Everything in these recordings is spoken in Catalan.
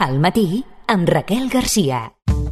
Al matí, amb Raquel Garcia.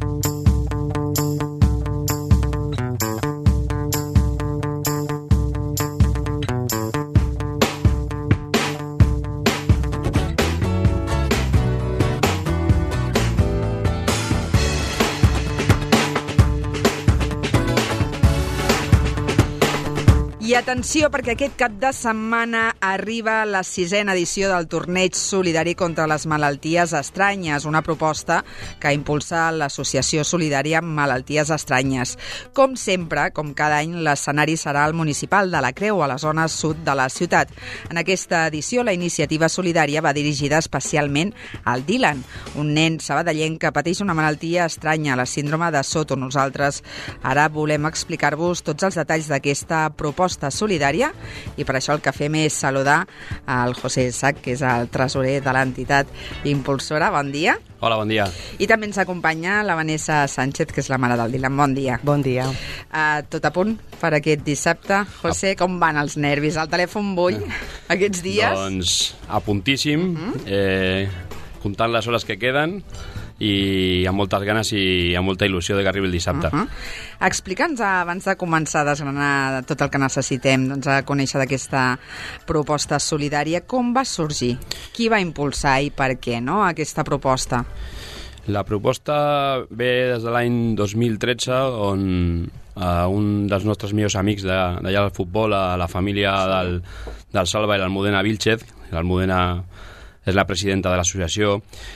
I atenció, perquè aquest cap de setmana arriba la 6a edició del Torneig Solidari contra les Malalties Estranyes, una proposta que impulsa l'Associació Solidària Malalties Estranyes. Com sempre, com cada any, l'escenari serà el municipal de la Creu, a la zona sud de la ciutat. En aquesta edició, la iniciativa solidària va dirigida especialment al Dylan, un nen sabadellenc que pateix una malaltia estranya, la síndrome de Soto. Nosaltres ara volem explicar-vos tots els detalls d'aquesta proposta solidària i per això el que fem és saludar al José Sac, que és el tresorer de l'entitat impulsora. Bon dia. Hola, bon dia. I també ens acompanya la Vanessa Sánchez, que és la mare del Dylan. Bon dia. Bon dia. Tot a punt per aquest dissabte. José, com van els nervis? El telèfon bull aquests dies? Doncs a puntíssim, comptant les hores que queden i amb moltes ganes i amb molta il·lusió de que arribi el dissabte. Explica'ns, abans de començar a desgranar tot el que necessitem, doncs, a conèixer d'aquesta proposta solidària, com va sorgir? Qui va impulsar i per què, no, aquesta proposta? La proposta ve des de l'any 2013, on un dels nostres millors amics d'allà del futbol, la família del Salva i l'Almudena Vilchez, l'Almudena és la presidenta de l'associació.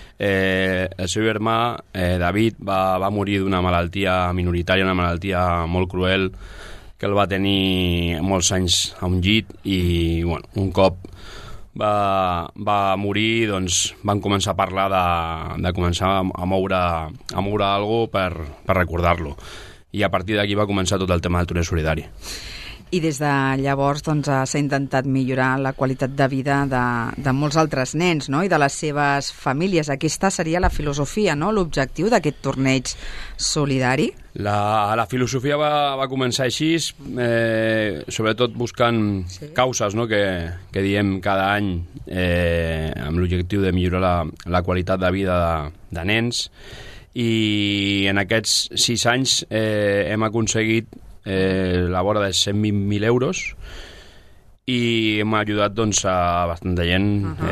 El seu germà, David, va morir d'una malaltia minoritària, una malaltia molt cruel, que el va tenir molts anys a un llit i, bueno, un cop va morir, doncs van començar a parlar de començar a moure alguna cosa per recordar-lo. I a partir d'aquí va començar tot el tema del torneig solidari. I des de llavors doncs, s'ha intentat millorar la qualitat de vida de molts altres nens, no? I de les seves famílies. Aquesta seria la filosofia, no? L'objectiu d'aquest torneig solidari. La filosofia va començar així, sobretot buscant causes, no? que diem cada any, amb l'objectiu de millorar la qualitat de vida de nens. I en aquests 6 anys hem aconseguit la vora de 120.000 euros i m'ha ajudat doncs, a bastanta gent.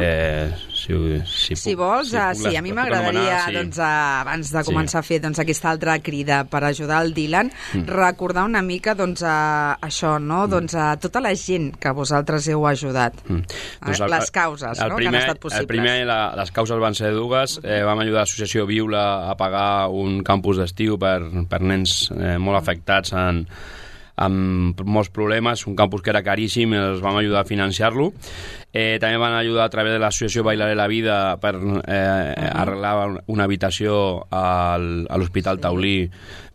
Si vols, sí, a mi m'agradaria doncs, abans de començar a fer doncs, aquesta altra crida per ajudar el Dylan, recordar una mica doncs, això, no? Doncs, a tota la gent que vosaltres heu ajudat, les causes, no? Que han estat possibles. El primer, les causes van ser dues. Vam ajudar l'associació Viula a pagar un campus d'estiu per nens molt afectats amb molts problemes, un campus que era caríssim, els vam ajudar a financiar-lo. També van ajudar a través de l'associació Bailaré la Vida per arreglar una habitació a l'Hospital Taulí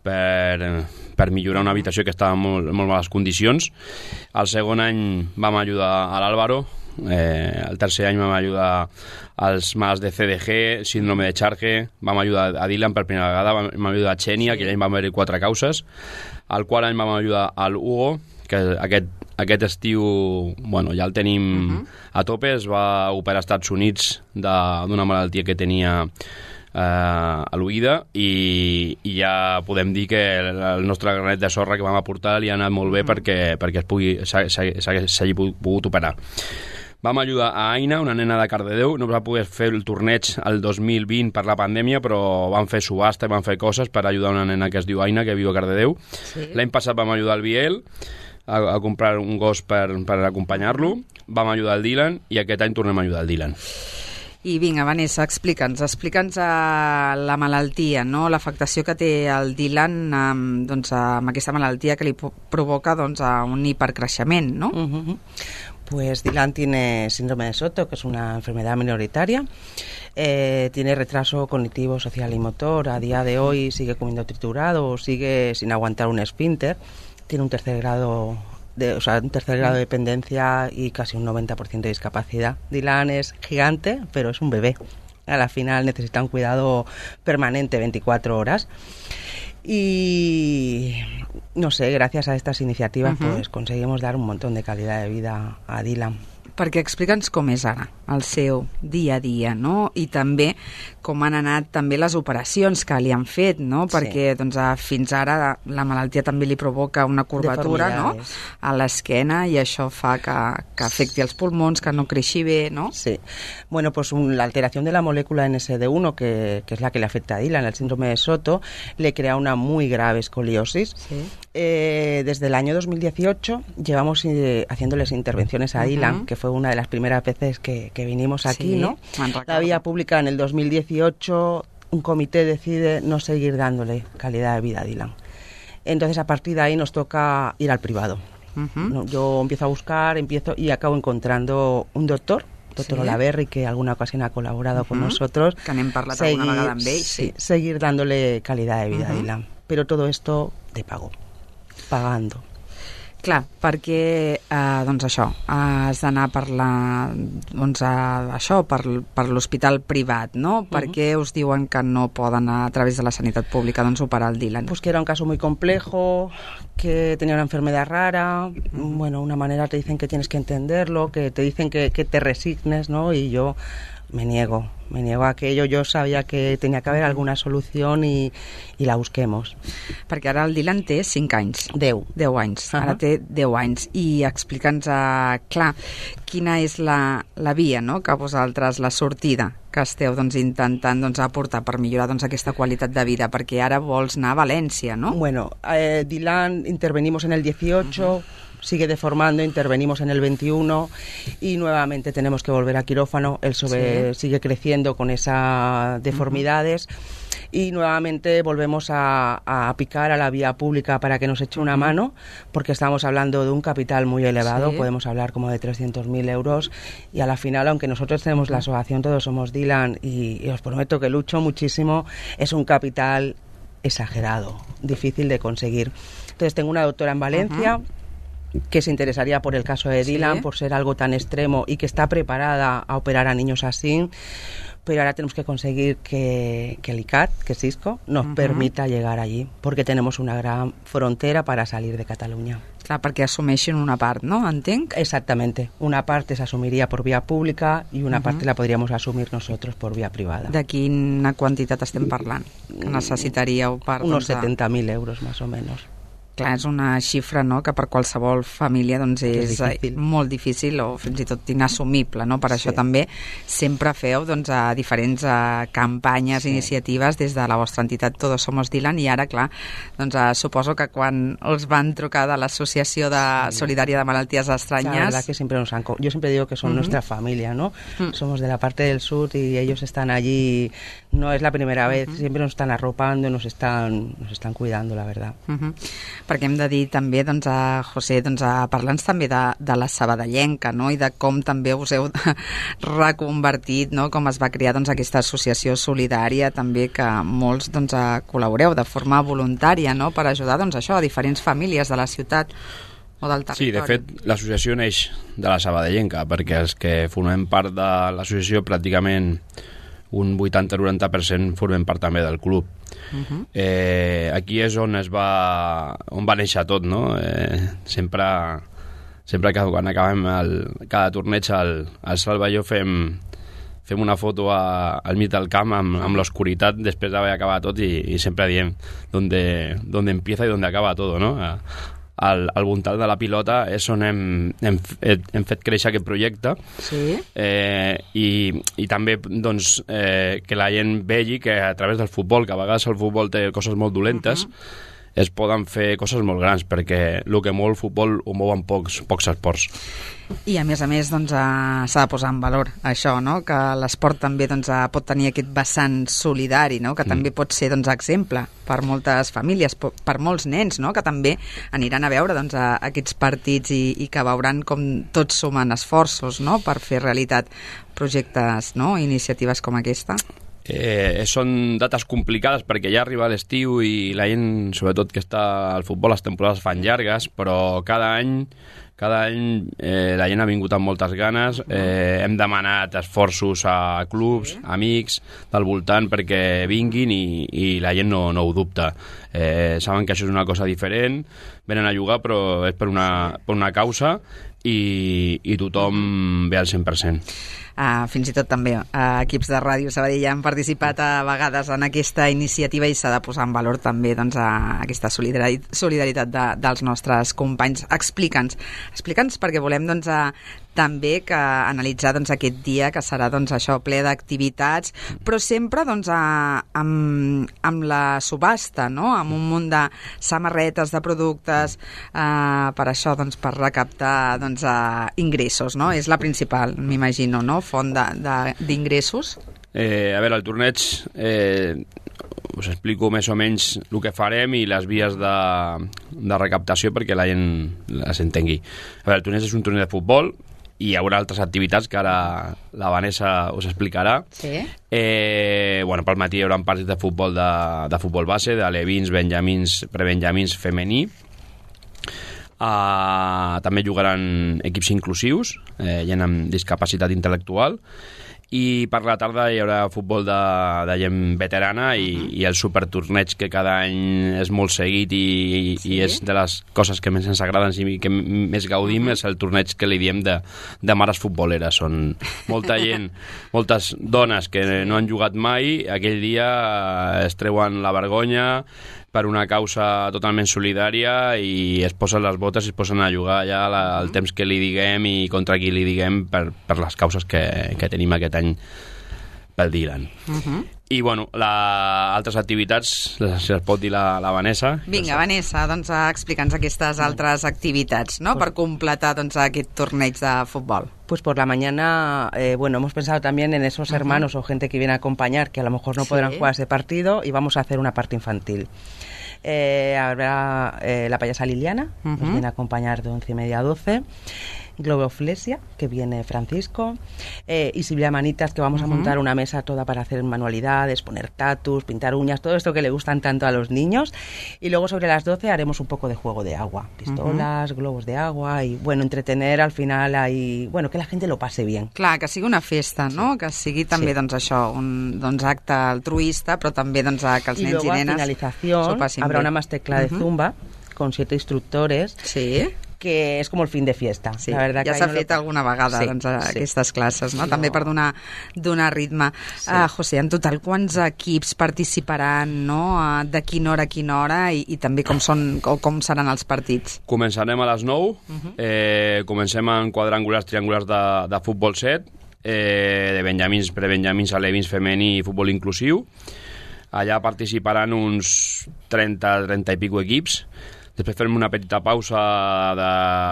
per millorar una habitació que estava en molt males condicions. El segon any vam ajudar a l'Àlvaro. El tercer any vam ajudar als mals de CDG, síndrome de Charge, vam ajudar a Dylan per primera vegada, vam ajudar a Xènia, que allà vam haver-hi 4 causes. Al quart any vam ajudar al Hugo, que aquest estiu bueno, ja el tenim a tope. Es va operar als Estats Units d'una malaltia que tenia a l'oïda i ja podem dir que el nostre granet de sorra que vam aportar li ha anat molt bé perquè s'hagi pogut operar. Vam ajudar a Aina, una nena de Cardedeu. No va poder fer el torneig el 2020 per la pandèmia, però vam fer subhasta i vam fer coses per ajudar una nena que es diu Aina, que viu a Cardedeu. Sí. L'any passat vam ajudar el Biel a comprar un gos per acompanyar-lo. Vam ajudar el Dylan i aquest any tornem a ajudar el Dylan. I vinga, Vanessa, explica'ns la malaltia, no? L'afectació que té el Dylan doncs, amb aquesta malaltia que li provoca doncs, un hipercreixement, no? Pues Dylan tiene síndrome de Soto, que es una enfermedad minoritaria. Tiene retraso cognitivo, social y motor. A día de hoy sigue comiendo triturado, sigue sin aguantar un esfínter. Tiene un tercer grado de dependencia y casi un 90% de discapacidad. Dylan es gigante, pero es un bebé. A la final necesita un cuidado permanente 24 horas. Y no sé, gracias a estas iniciativas pues conseguimos dar un montón de calidad de vida a Dylan. Perquè explica'ns com és ara el seu dia a dia, no? I també com han anat també les operacions que li han fet, no? Perquè doncs, fins ara la malaltia també li provoca una curvatura, no? A l'esquena, i això fa que afecti els pulmons, que no creixi bé, ¿no? Sí. Bueno, pues la alteración de la molécula NSD1, que es la que le afecta a Dylan, el síndrome de Soto, le crea una muy grave escoliosis. Sí. Desde el año 2018 llevamos haciéndoles intervenciones a Dylan, que fue una de las primeras veces que vinimos aquí, ¿no? La vía pública en el 2018, un comité decide no seguir dándole calidad de vida a Dylan. Entonces, a partir de ahí nos toca ir al privado. Yo empiezo a buscar, y acabo encontrando un doctor Olaverri, que alguna ocasión ha colaborado con nosotros. Que n'hem parlat alguna vegada amb ell. Sí, seguir dándole calidad de vida a Dylan. Pero todo esto de pago, pagando. Clar, perquè doncs això, has d'anar per l'hospital privat, no? Per què us diuen que no poden a través de la sanitat pública doncs operar el Dylan? Pues que era un caso muy complejo, que tenía una enfermedad rara, bueno, una manera te dicen que tienes que entenderlo, que te dicen que te resignes, ¿no? Y yo me niego a aquello. Yo sabía que tenía que haber alguna solución i la busquemos. Perquè ara el Dylan té 5 anys. 10 anys. Ara té 10 anys. I explica'ns, clar, quina és la via, no?, que vosaltres, la sortida que esteu doncs, intentant doncs, aportar per millorar doncs, aquesta qualitat de vida, perquè ara vols anar a València, no? Bueno, Dylan intervenimos en el 18, sigue deformando, intervenimos en el 21 y nuevamente tenemos que volver a quirófano. Él sigue creciendo con esas deformidades y nuevamente volvemos a picar a la vía pública para que nos eche una mano, porque estamos hablando de un capital muy elevado, podemos hablar como de 300.000 euros, y a la final, aunque nosotros tenemos la asociación Todos Somos Dylan, y os prometo que lucho muchísimo, es un capital exagerado, difícil de conseguir. Entonces tengo una doctora en Valencia que se interesaría por el caso de Dylan, por ser algo tan extremo, y que está preparada a operar a niños así, pero ahora tenemos que conseguir que el ICAT, que es Cisco, nos permita llegar allí, porque tenemos una gran frontera para salir de Cataluña. Clar, perquè assumeixin una part, no? Entenc? Exactamente. Una parte se asumiría por vía pública y una parte la podríamos asumir nosotros por vía privada. De quina quantitat estem parlant? Que necessitaríeu per... Unos 70.000 euros, más o menos. Clar, és una xifra, no?, que per qualsevol família doncs, és molt difícil o fins i tot inassumible, no? Per això també sempre feu doncs, a diferents campanyes, iniciatives des de la vostra entitat Todos Somos Dylan, i ara, clar, doncs, suposo que quan us van trucar de l'Associació Solidària de Malalties Estranyes... La verdad que siempre nos han... Yo siempre digo que son nuestra familia, ¿no? Somos de la parte del sur y ellos están allí, no es la primera vez, siempre nos están arropando, nos están cuidando, la verdad. Perquè hem de dir també, doncs, José, doncs, parlants també de la sabadellenca, no?, i de com també us heu reconvertit, no?, com es va crear doncs, aquesta associació solidària també, que molts doncs, col·laboreu de forma voluntària, no?, per ajudar doncs, això a diferents famílies de la ciutat o del territori. Sí, de fet, l'associació neix de la sabadellenca, perquè els que formem part de l'associació pràcticament un 80-90% formem part també del club. Aquí és on va néixer tot, no? Sempre que quan acabem cada torneig al Salva i jo fem una foto al mig del camp amb l'oscuritat després d'haver acabat tot i sempre diem donde empieza y donde acaba todo, no? Al voltant de la pilota és on hem fet créixer aquest projecte, i també doncs, que la gent vegi que a través del futbol, que a vegades el futbol té coses molt dolentes, es poden fer coses molt grans, perquè el que mou el futbol ho mouen pocs esports. I a més, doncs, s'ha de posar en valor això, no?, que l'esport també doncs, pot tenir aquest vessant solidari, no?, que també pot ser doncs, exemple per moltes famílies, per molts nens, no?, que també aniran a veure doncs, aquests partits i que veuran com tots sumen esforços, no?, per fer realitat projectes, no?, iniciatives com aquesta. Són dates complicades perquè ja arriba l'estiu i la gent, sobretot que està al futbol, les temporades fan llargues, però cada any la gent ha vingut amb moltes ganes. Hem demanat esforços a clubs, amics del voltant perquè vinguin i la gent no ho dubta. Saben que això és una cosa diferent, venen a jugar però és per una causa, i tothom ve al 100%. Fins i tot també equips de Ràdio Sabadell han participat a vegades en aquesta iniciativa i s'ha de posar en valor també doncs, aquesta solidaritat dels nostres companys. Explica'ns perquè volem doncs, també que analitzar doncs, aquest dia que serà doncs, això ple d'activitats, però sempre doncs, amb la subhasta, no? Amb un munt de samarretes, de productes, per això, doncs, per recaptar doncs, ingressos, no? És la principal, m'imagino, no? Font d'ingressos? A veure, el torneig us explico més o menys el que farem i les vies de recaptació perquè la gent les entengui. A veure, el torneig és un torneig de futbol i hi haurà altres activitats que ara la Vanessa us explicarà. Sí. Pel matí hi haurà partits de futbol base, de Levins, Benjamins, prebenjamins femení. També jugaran equips inclusius, gent amb discapacitat intel·lectual, i per la tarda hi haurà futbol de gent veterana i el supertorneig que cada any és molt seguit i és de les coses que més ens agraden i que més gaudim, és el torneig que li diem de mares futboleres. Són molta gent, moltes dones que no han jugat mai, aquell dia es treuen la vergonya per una causa totalment solidària i es posen les botes i es posen a jugar ja el temps que li diguem i contra qui li diguem per les causes que tenim aquest any pel Dylan. I, altres activitats, si les pot dir la Vanessa. Vinga, Vanessa, doncs explica'ns aquestes altres activitats, ¿no? Per completar doncs, aquest torneig de futbol. Pues por la mañana, hemos pensado también en esos hermanos o gente que viene a acompañar que a lo mejor no podrán jugar ese partido y vamos a hacer una parte infantil. Habrá la payasa Liliana, nos viene a acompañar de 11:30 a 12. Globoflesia, que viene Francisco, y Silvia Manitas, que vamos a montar una mesa toda para hacer manualidades, poner tatus, pintar uñas, todo esto que le gustan tanto a los niños. Y luego sobre las 12 haremos un poco de juego de agua, pistolas, globos de agua y, entretener al final ahí, que la gente lo pase bien. Clar, que sigui una festa, no? Que sigui també, doncs, això, un acte altruista, però també doncs, que els nens i nenes... Y luego a finalización habrá una masterclass de Zumba con 7 instructores. Sí. Que és com el fin de fiesta. Sí, la verdad ja s'ha fet alguna vegada aquestes classes, no? També per donar ritme. Sí. José, en total, quants equips participaran, no? De quina hora a quina hora i també com seran els partits? Començarem a les 9, comencem en quadrangulars, triangulars de futbol 7, de benjamins, prebenjamins, alevins, femení i futbol inclusiu. Allà participaran uns 30 i pico equips. Després farem una petita pausa de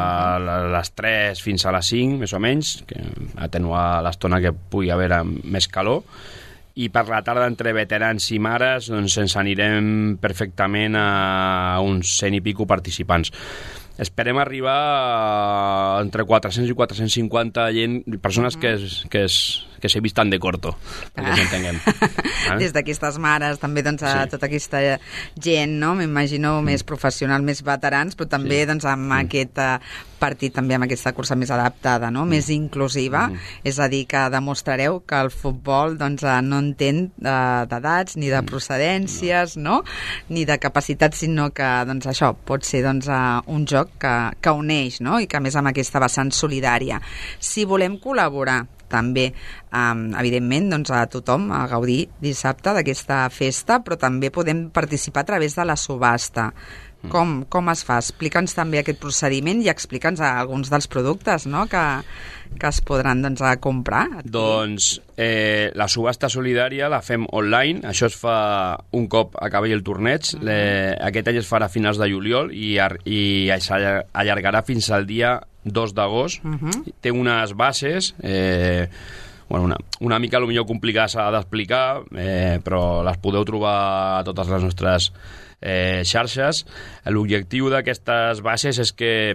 les 3 fins a les 5, més o menys, que atenuar l'estona que pugui haver més calor. I per la tarda, entre veterans i mares, doncs ens anirem perfectament a uns 100 i pico participants. Esperem arribar entre 400 i 450 persones que se vistan de corto, perquè ens entenguem. Des d'aquestes mares, també doncs, tota aquesta gent, no? M'imagino més professional, més veterans, però també doncs, amb aquest partit, també amb aquesta cursa més adaptada, no? Més inclusiva, és a dir, que demostrareu que el futbol doncs, no entén d'edats ni de procedències, no? Ni de capacitats, sinó que doncs, això pot ser doncs, un joc que uneix, no? I que a més amb aquesta vessant solidària. Si volem col·laborar també, evidentment, doncs, a tothom a gaudir dissabte d'aquesta festa, però també podem participar a través de la subhasta. Com es fa? Explica'ns també aquest procediment i explica'ns alguns dels productes, no? que es podran doncs, comprar. Doncs la subhasta solidària la fem online, això es fa un cop acabi el torneig, aquest any es farà a finals de juliol i s'allargarà fins al dia 2 d'agost. Té unes bases una mica potser complicades d'explicar, però les podeu trobar a totes les nostres xarxes. L'objectiu d'aquestes bases és que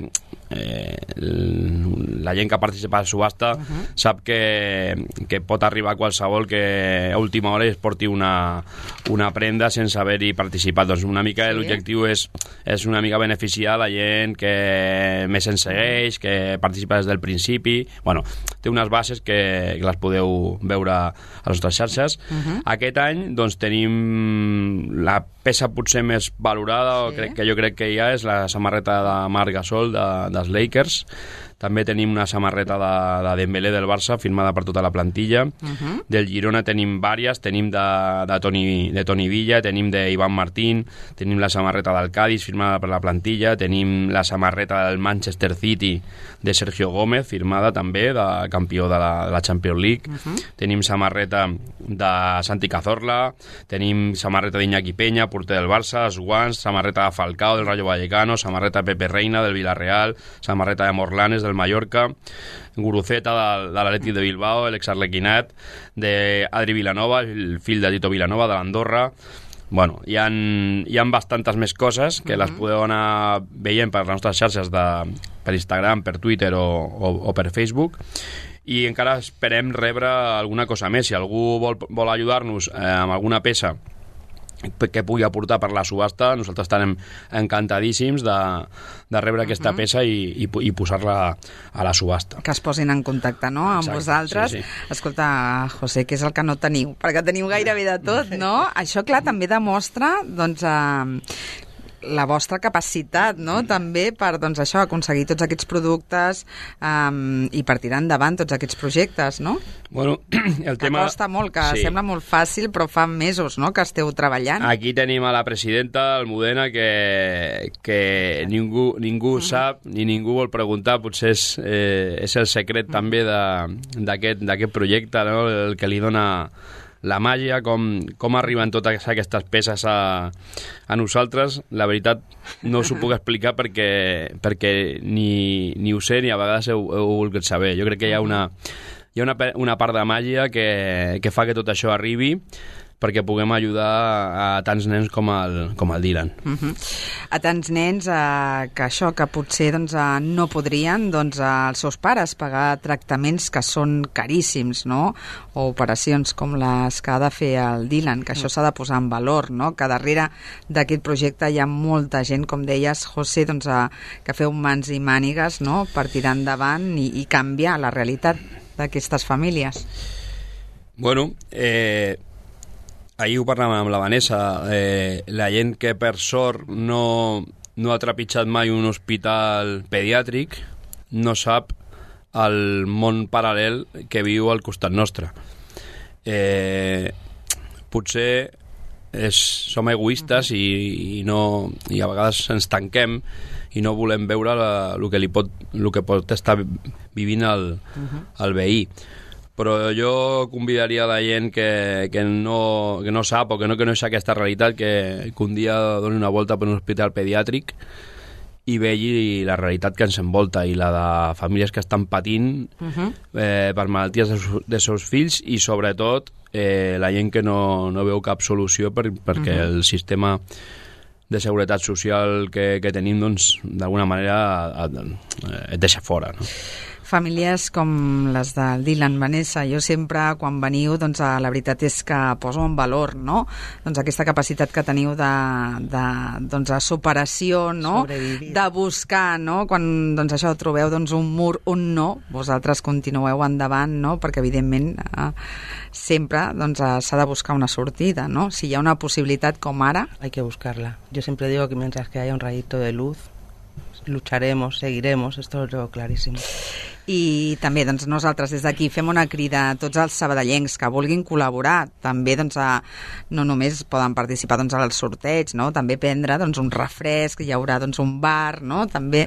la gent que participa a la subhasta sap que pot arribar qualsevol que a última hora es porti una prenda sense haver-hi participat. Doncs una mica l'objectiu és una mica beneficiar la gent que més ens segueix, que participa des del principi. Té unes bases que les podeu veure a les nostres xarxes. Aquest any doncs, tenim la peça potser més valorada, jo crec que hi ha, és la samarreta de Marc Gasol dels Lakers, També tenim una samarreta de Dembélé del Barça, firmada per tota la plantilla. Del Girona tenim vàries, tenim de Toni Villa, tenim d'Ivan Martín, tenim la samarreta del Cádiz, firmada per la plantilla, tenim la samarreta del Manchester City de Sergio Gómez, firmada també, de campió de la Champions League. Tenim samarreta de Santi Cazorla, tenim samarreta d'Iñaki Peña, porter del Barça, els guants, samarreta de Falcao del Rayo Vallecano, samarreta de Pepe Reina del Villarreal, samarreta de Morlanes del Mallorca, Guruceta de l'Atlètic de Bilbao, l'exarlequinat d'Adri Vilanova, el fill de Tito Vilanova de l'Andorra. Bueno, hi ha bastantes més coses que les podeu anar veient per les nostres xarxes per Instagram, per Twitter o per Facebook, i encara esperem rebre alguna cosa més. Si algú vol ajudar-nos amb alguna peça que pugui aportar per la subhasta, nosaltres estarem encantadíssims de rebre aquesta peça i posar-la a la subhasta. Que es posin en contacte, no?, amb vosaltres. Sí. Escolta, José, què és el que no teniu? Perquè teniu gairebé de tot, no? Això, clar, també demostra, doncs, la vostra capacitat, no?, també per, doncs, això, aconseguir tots aquests productes i per tirar endavant tots aquests projectes, no? Bueno, el tema... Que costa molt, que sembla molt fàcil, però fa mesos, no?, que esteu treballant. Aquí tenim a la presidenta Almudena que ningú sap ni ningú vol preguntar, potser és el secret també d'aquest projecte, no?, el que li dona la màgia, com arriben totes aquestes peces a nosaltres. La veritat no us ho puc explicar perquè ni ho sé ni a vegades ho volgut saber. Jo crec que hi ha una part de màgia que fa que tot això arribi, perquè puguem ajudar a tants nens com el Dylan. A tants nens que potser doncs, no podrien els seus pares pagar tractaments que són caríssims, no?, o operacions com les que ha de fer el Dylan, que això s'ha de posar en valor, no?, que darrere d'aquest projecte hi ha molta gent, com deies, José, doncs, que feu mans i mànigues, no?, per tirar endavant i canviar la realitat d'aquestes famílies. Bueno, ahir ho parlàvem amb la Vanessa, la gent que per sort no ha trepitjat mai un hospital pediàtric no sap el món paral·lel que viu al costat nostre. Potser som egoistes i a vegades ens tanquem i no volem veure el que pot estar vivint el veí. Però jo convidaria la gent que no sap o que no coneix aquesta realitat que un dia doni una volta per un hospital pediàtric i vegi la realitat que ens envolta i la de famílies que estan patint per malalties dels seus fills i sobretot la gent que no veu cap solució perquè el sistema de seguretat social que tenim, doncs, d'alguna manera et deixa fora, no? Famílies com les del Dylan, Vanessa, jo sempre, quan veniu, doncs, la veritat és que poso en valor, no?, doncs, aquesta capacitat que teniu de superació, no?, de buscar, no?, quan, doncs, això, trobeu, doncs, un mur, un no, vosaltres continueu endavant, no?, perquè, evidentment, sempre, doncs, s'ha de buscar una sortida, no?, si hi ha una possibilitat com ara... Hay que buscarla. Yo siempre digo que mientras que haya un rayito de luz, lucharemos, seguiremos, esto lo veo clarísimo. I també, doncs, nosaltres des d'aquí fem una crida a tots els sabadellencs que vulguin col·laborar, també, doncs, no només poden participar, doncs, al sorteig, no?, també prendre, doncs, un refresc, hi haurà, doncs, un bar, no?, també...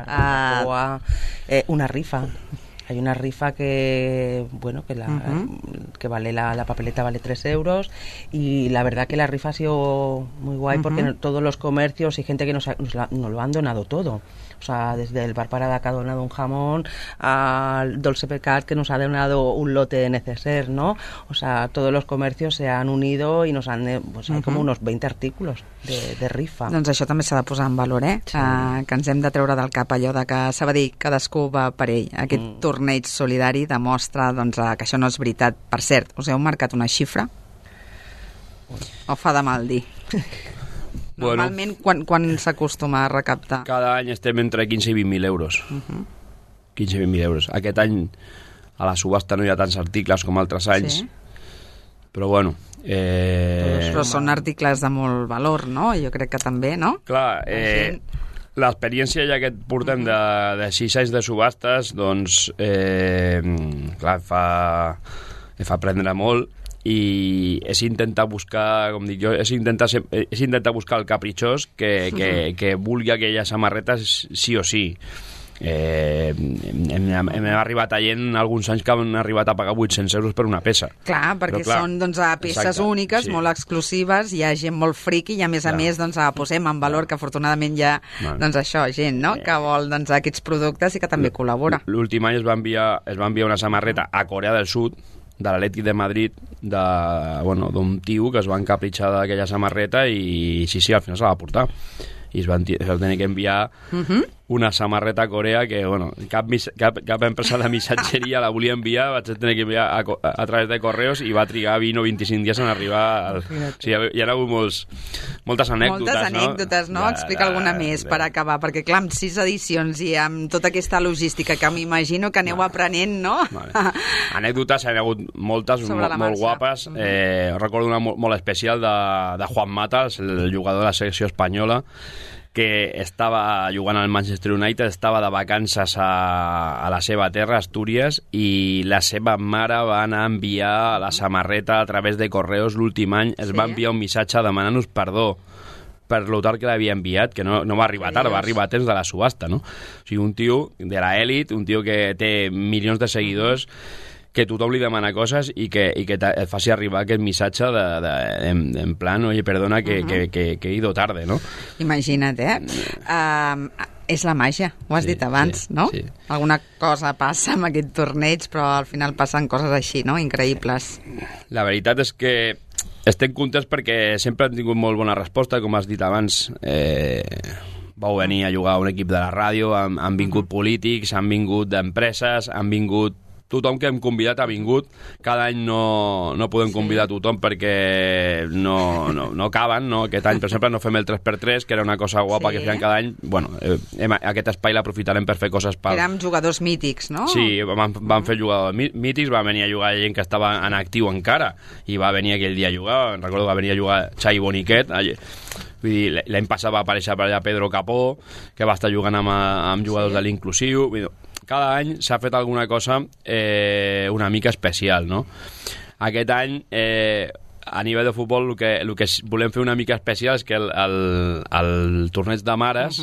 una rifa. Hay una rifa que, bueno, que vale la papeleta vale 3 euros y la verdad que la rifa ha sido muy guay porque todos los comercios y gente que nos lo han donado todo. O sea, desde el Bar Parada que ha donado un jamón al Dolce Pecat que nos ha donado un lote de neceser, ¿no? O sea, todos los comercios se han unido y nos han... Pues hay como unos 20 artículos de rifa. Doncs això també s'ha de posar en valor, Sí. Que ens hem de treure del cap allò de que Sabadell cadascú va per ell. Aquest torneig solidari demostra, doncs, que això no és veritat. Per cert, us heu marcat una xifra? O fa de mal dir? Normalment, quan s'acostuma a recaptar? Cada any estem entre 15 i 20.000 euros. 15 i 20.000 euros. Aquest any a la subhasta no hi ha tants articles com altres anys, però bueno... Però són articles de molt valor, no? Jo crec que també, no? Clar, l'experiència ja que portem de 6 anys de subhastes, doncs, clar, fa aprendre molt, i és intentar buscar, com dic jo, és intentar buscar el capritxós que vulgui aquella samarreta sí o sí. Hem arribat a gent alguns anys que han arribat a pagar 800 euros per una peça. Clar, perquè són peces úniques, molt exclusives, hi ha gent molt friqui i a més posem en valor que afortunadament hi ha gent que vol aquests productes i que també col·labora. L'últim any es va enviar una samarreta a Corea del Sud de l'Atlètic de Madrid d'un tio que es va encapritxar d'aquella samarreta i sí, al final se la va portar i es va tenir que enviar una samarreta a Corea que, cap empresa de missatgeria la volia enviar, vaig tenir que enviar a través de correus i va trigar 20 o 25 dies en arribar. O sigui, hi ha hagut moltes anècdotes. Moltes anècdotes, no? Explica alguna més per acabar, perquè clar, amb 6 edicions i amb tota aquesta logística que m'imagino que aneu aprenent, no? Anècdotes, hi ha hagut moltes, molt guapes. Recordo una molt especial de Juan Mata, el jugador de la selecció espanyola, que estava jugant al Manchester United, estava de vacances a la seva terra, Astúries, i la seva mare va anar a enviar la samarreta a través de correus l'últim any, es va enviar un missatge demanant-nos perdó per lo tard que l'havia enviat, que no va arribar tard, va arribar a temps de la subhasta, no? O sigui, un tio de l'elit, un tio que té milions de seguidors, que tothom li demana coses i que et faci arribar aquest missatge en plan, oye, perdona que he ido tarde, no? Imagina't, és la màgia, ho has dit abans, no? Sí. Alguna cosa passa amb aquest torneig, però al final passen coses així, no? Increïbles. La veritat és que estem contents perquè sempre han tingut molt bona resposta, com has dit abans. Vau venir a jugar a un equip de la ràdio, han vingut polítics, han vingut d'empreses, han vingut tothom que hem convidat ha vingut. Cada any no podem convidar tothom perquè no caben, no? Aquest any, per exemple, no fem el 3x3, que era una cosa guapa que fèiem cada any. Bueno, aquest espai l'aprofitarem per fer coses Érem jugadors mítics, no? Sí, vam fer jugadors mítics, va venir a jugar gent que estava en actiu encara, i va venir aquell dia a jugar, recordo que va venir a jugar Xavi Boniquet, vull dir, l'any passat va aparèixer per allà Pedro Capó, que va estar jugant amb jugadors de l'inclusiu. Cada any s'ha fet alguna cosa una mica especial, no? Aquest any, a nivell de futbol, el que volem fer una mica especial és que el torneig de mares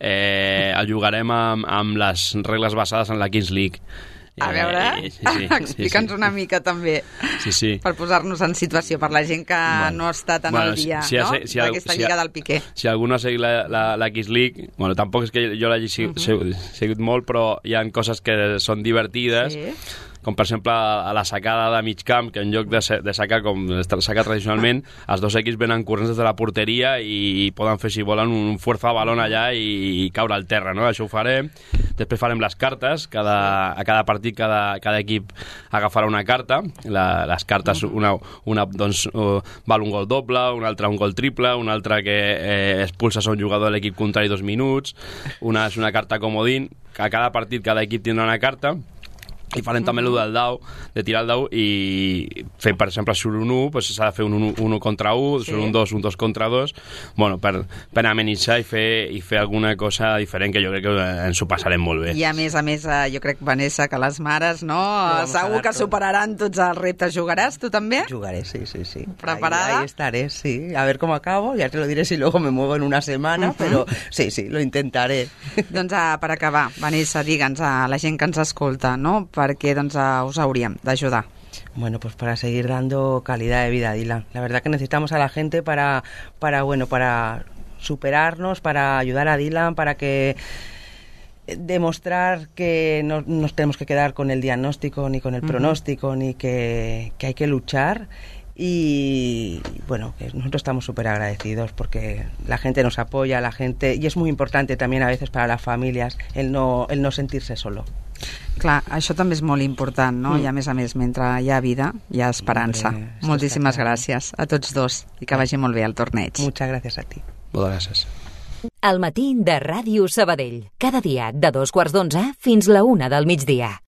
el jugarem amb les regles basades en la Kings League. A veure, explica'ns una mica també, per posar-nos en situació, per la gent que no ha estat en el dia, no? D'aquesta lliga del Piqué. Si algú no ha seguit la Kings League, tampoc és que jo l'hagi seguit molt, però hi ha coses que són divertides, com per exemple a la sacada de mig camp, que en lloc de sacar com sacar tradicionalment, els dos equips venen corrents des de la porteria i poden fer, si volen, un fuerza balón allà i caure al terra, no? Això ho farem. Després farem les cartes, a cada partit cada equip agafarà una carta. Les cartes, una doncs, val un gol doble, una altra un gol triple, una altra que expulses a un jugador de l'equip contrari 2 minuts, una és una carta comodín. A cada partit cada equip tindrà una carta, i farem també el del dau, de tirar el dau i fer, per exemple, si surt un 1, doncs s'ha de fer un 1 contra 1, surt un 2 contra 2, bueno, per amenitzar i fer alguna cosa diferent, que jo crec que ens ho passarem molt bé. I a més, jo crec, Vanessa, que les mares, no? Segur que superaran tots els reptes. Jugaràs tu també? Jugaré, sí. ¿Preparada? Ahí estaré, sí. A ver cómo acabo, ya te lo diré si luego me muevo en una semana, pero sí, lo intentaré. Doncs per acabar, Vanessa, digue'ns a la gent que ens escolta, no? Perquè us hauríem d'ajudar. Bueno, pues para seguir dando calidad de vida a Dylan. La verdad que necesitamos a la gente para superarnos, para ayudar a Dylan, para que demostrar que no nos tenemos que quedar con el diagnóstico ni con el pronóstico, ni que hay que luchar. Y bueno, que nosotros estamos súper agradecidos porque la gente nos apoya, y es muy importante también a veces para las familias el no sentirse solo. Clar, això també és molt important, no? I a més, mentre hi ha vida, hi ha esperança. Moltíssimes gràcies a tots dos i que vagi molt bé el torneig. Muchas gracias a ti. Moltes gràcies. El matí de Ràdio Sabadell. Cada dia de 2:15 fins la 1 del migdia.